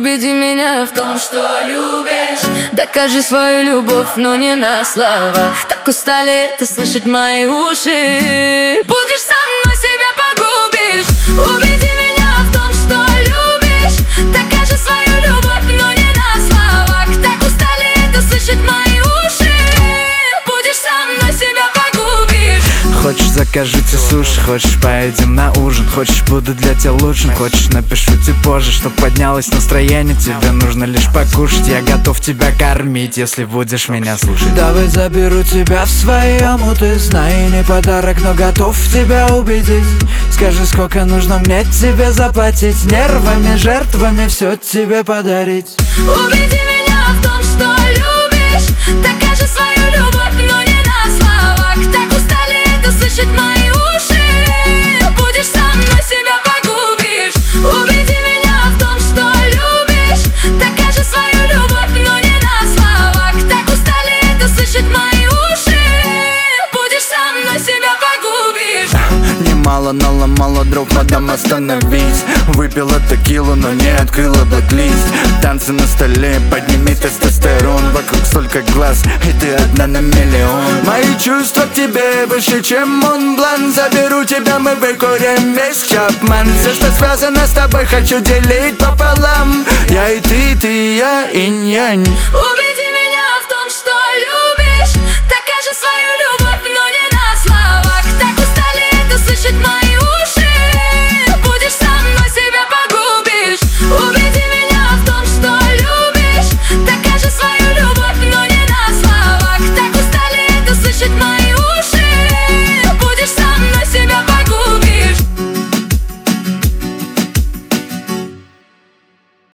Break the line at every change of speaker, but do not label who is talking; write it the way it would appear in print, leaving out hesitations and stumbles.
Убеди меня в том, что любишь. Докажи свою любовь, но не на словах. Так устали ты слышать мои уши. Будешь со мной, себя погубишь. Убеди меня в том, что любишь. Докажи свою любовь, но не на словах. Так устали ты слышать мои уши. Будешь со мной, себя погубишь.
Хочешь, закажите суши, хочешь, поедем на ужин. Хочешь, буду для тебя лучшим, хочешь, напишу тебе позже, чтоб поднялось настроение. Тебе нужно лишь покушать, я готов тебя кормить, если будешь меня слушать. Давай заберу тебя в своем, ты знай, не подарок, но готов тебя убедить. Скажи, сколько нужно мне тебе заплатить, нервами, жертвами все тебе подарить.
Убеди меня в том, что любишь. Докажи свою любовь, но не на словах. Так устали это слышать мои уши. Будешь со мной, себя погубишь. Убеди меня в том, что любишь. Докажи свою любовь, но не на словах. Так устали это слышать мои уши. Будешь со мной, себя погубишь.
Немало наломала дров, мадам, остановись. Выпила текилу, но не открыла блэк-лист. Танцы на столе, подними тестостерон. Вокруг столько глаз, и ты одна на миллион. Мои чувства к тебе выше, чем Монблан. Заберу тебя, мы выкурим весь Чапман. Все, что связано с тобой, хочу делить пополам. Я и ты, я, инь-янь.
Убеди меня в том, что любишь. Докажи свою любовь, но не на словах. Так устали это слышать мои